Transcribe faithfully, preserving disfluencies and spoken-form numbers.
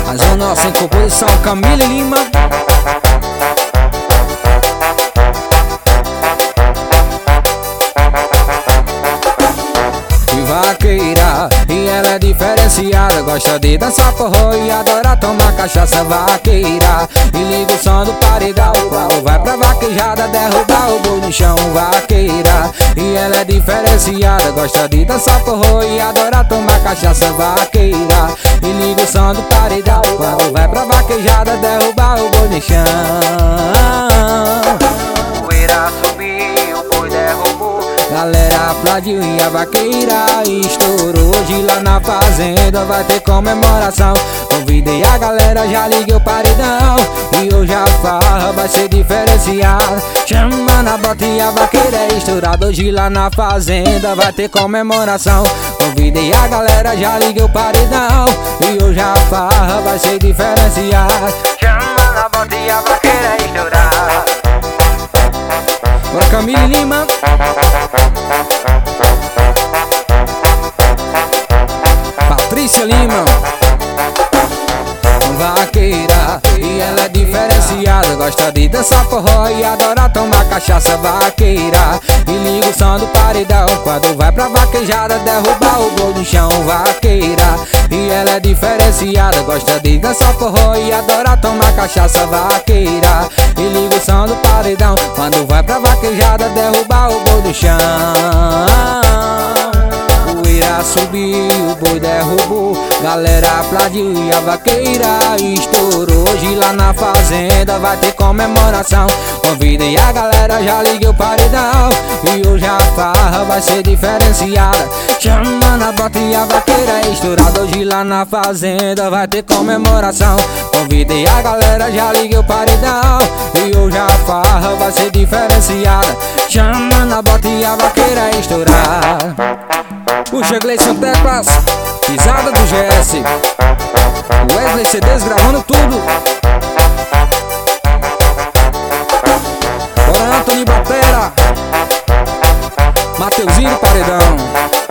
A Zona sem composição, Camille Lima. Vaqueira, e ela é diferenciada, gosta de dançar forró e adora tomar cachaça. Vaqueira, e liga o som do paredão, quando vai pra vaquejada derrubar o boi no chão. Vaqueira, e ela é diferenciada, gosta de dançar forró e adora tomar cachaça. Vaqueira, e liga o som do paredão, quando vai pra vaquejada derrubar o boi no chão. Poeira subiu, o boi derrubou. Galera aplaudiu e a vaqueira estourou. Hoje lá na fazenda vai ter comemoração. Convidei a galera, já liguei o paredão, e hoje a farra vai ser diferenciada. Chama na bota e a vaqueira é estourada. Hoje lá na fazenda vai ter comemoração. Convidei a galera, já liguei o paredão, e hoje a farra vai ser diferenciada. Chama na bota e a vaqueira é estourada. Bora, Camille Lima. Patrícia Lima. Vaqueira, e ela é diferenciada, gosta de dançar forró e adora tomar cachaça. Vaqueira, e liga o som do paredão, quando vai pra vaquejada derrubar o boi no chão. Vaqueira, e ela é diferenciada, gosta de dançar forró e adora tomar cachaça. Vaqueira, e liga o som do paredão, quando vai pra vaquejada derrubar o boi no chão. Poeira subiu, o boi derrubou. Galera aplaudiu e a vaqueira estourou. Hoje lá na fazenda vai ter comemoração. Convidei a galera, já liguei o paredão, e hoje a farra vai ser diferenciada. Chama na bota e a vaqueira estourada. Hoje lá na fazenda vai ter comemoração. Convidei a galera, já liguei o paredão, e hoje a farra vai ser diferenciada. Chama na bota e a vaqueira estourada. Puxa, Gleison Teclas, pisada do G S, Wesley C Ds gravando tudo. Bora, Anthony Batera, Mateuzinho Paredão.